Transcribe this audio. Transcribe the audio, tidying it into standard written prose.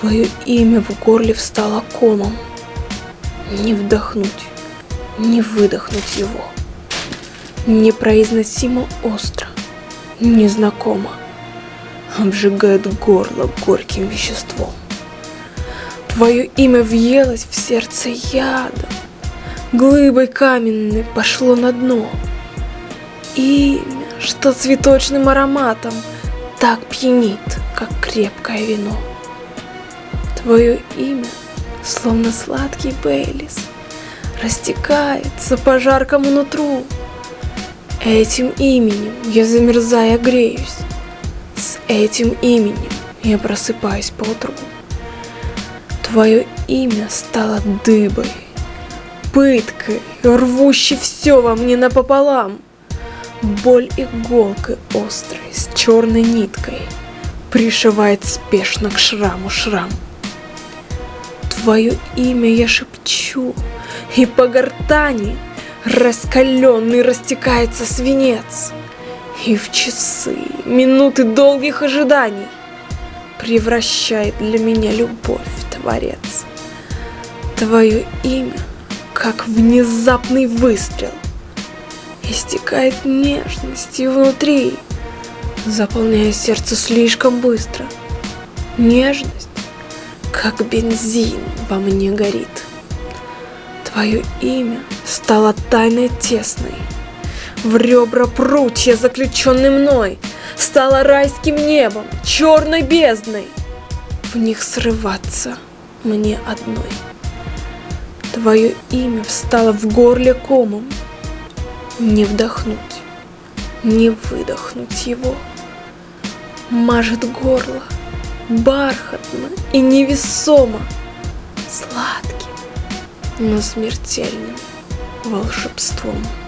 Твое имя в горле встало комом. Не вдохнуть, не выдохнуть его. Непроизносимо остро, незнакомо, обжигает горло горьким веществом. Твое имя въелось в сердце ядом, глыбой каменной пошло на дно. Имя, что цветочным ароматом так пьянит, как крепкое вино. Твое имя, словно сладкий Бейлис, растекается по жаркому нутру. Этим именем я замерзая греюсь, с этим именем я просыпаюсь поутру. Твое имя стало дыбой, пыткой, рвущей все во мне напополам. Боль иголкой острой с черной ниткой пришивает спешно к шраму шрам. Твое имя я шепчу, и по гортани раскаленный растекается свинец, и в часы, минуты долгих ожиданий превращает для меня любовь Творец. Твое имя, как внезапный выстрел, истекает нежностью внутри, заполняя сердце слишком быстро. Нежность, как бензин, во мне горит. Твое имя стало тайной тесной, в ребра прутья, заключенной мной, стало райским небом, черной бездной. В них срываться мне одной. Твое имя встало в горле комом. Не вдохнуть, не выдохнуть его. Мажет горло бархатно и невесомо, сладким, но смертельным волшебством.